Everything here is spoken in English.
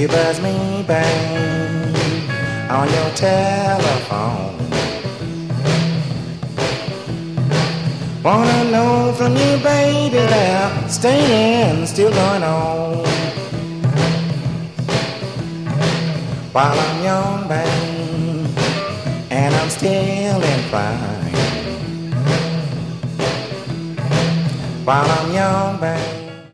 You buzz me, babe, on your telephone. Wanna know from you, baby, that staying still going on. While I'm young, babe, and I'm still inclined. While I'm young, babe.